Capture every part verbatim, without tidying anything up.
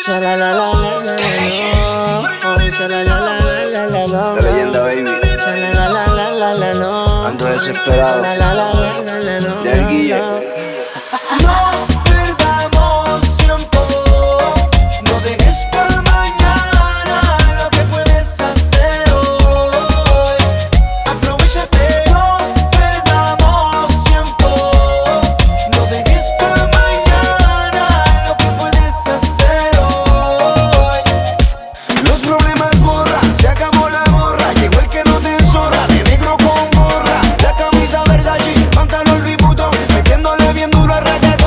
La leyenda, baby. Ando desesperado. Del Guille. No perdamos tiempo, no dejes para mañana lo que puedes hacer hoy. Aprovechate, no perdamos tiempo, no dejes para mañana lo que puedes hacer hoy. Los problemas borra, se acabó la borra, llegó el que no te zorra, de negro con gorra, la camisa Versace, pantalón Louis Vuitton, metiéndole bien duro a reggaetón.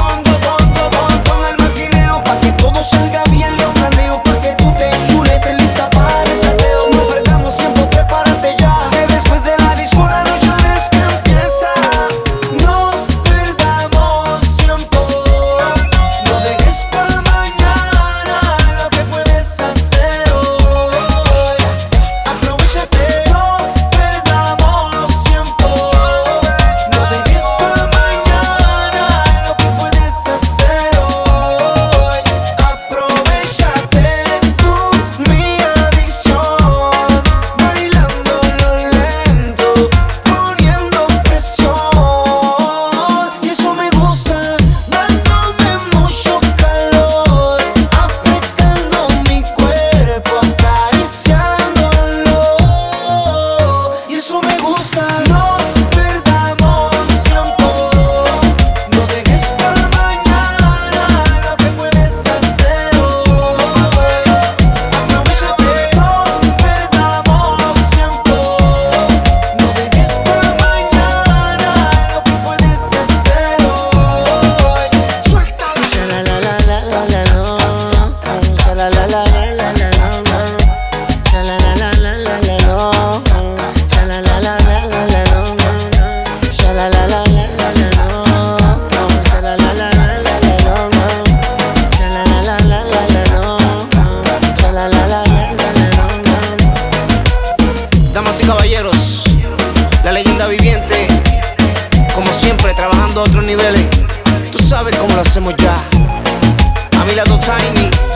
Salga bien, lo planeo pa' que tú te enchules, te lista para el sateo. No perdamos tiempo, prepárate ya, que después de la disco la noche es que empieza. No perdamos tiempo, no dejes para mañana lo que puedes hacer hoy. Aprovechate, no perdamos tiempo, no dejes para mañana lo que puedes hacer hoy. Aprovechate tú, mi adicción, bailando lo lento, poniendo presión. Y eso me gusta, dándome mucho calor, apretando mi cuerpo, acariciándolo. Y eso me gusta, no perdamos tiempo, no dejes para mañana lo que puedes hacer hoy. Aprovechate, no perdamos tiempo, no dejes para mañana lo que puedes hacer hoy. Suéltala. Damas y caballeros, la leyenda viviente, como siempre, trabajando a otros niveles. Tú sabes cómo lo hacemos ya. A mi lado Tiny.